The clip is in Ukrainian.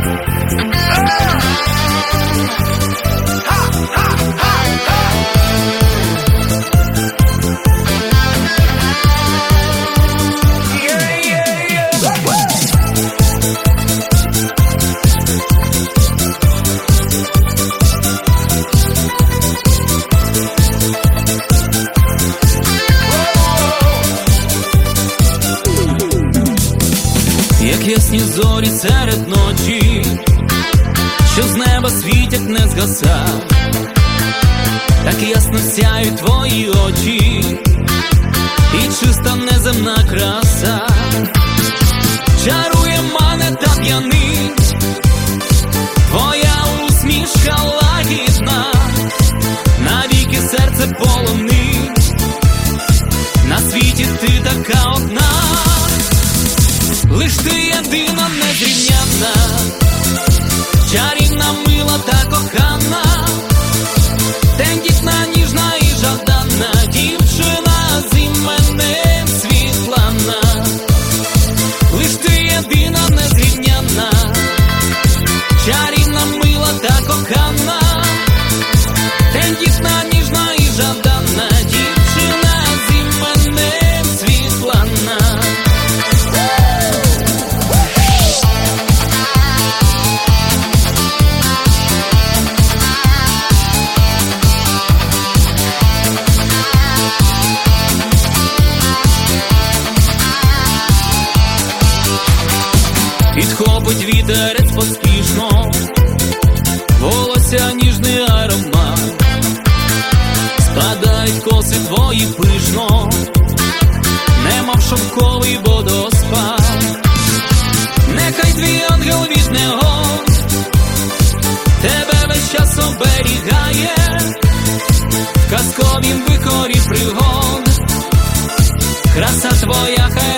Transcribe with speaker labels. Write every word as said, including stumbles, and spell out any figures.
Speaker 1: Як ясні зорі серед ночі, що з неба світять, не згаса, так ясно сяють твої очі, і чиста неземна краса чарує мене та п'янить, твоя усмішка лагідна, навіки серце полонить, на світі ти така одна. Лиш ти єдина, незрівнянна, чарівна, мила та кохана, тендітна, ніжна і жадана, дівчина з іменем Світлана. Лиш ти єдина, незрівнянна, чарівна, мила та кохана, тендітна, ніжна і жадана, дівчина з іменем Світлана. Підхопить вітерець поспішно, волосся ніжний аромат, спадають коси твої пишно, немов шовковий водоспад. Нехай твій ангел від негод тебе весь час оберігає, в казковім вихорі пригод краса твоя хай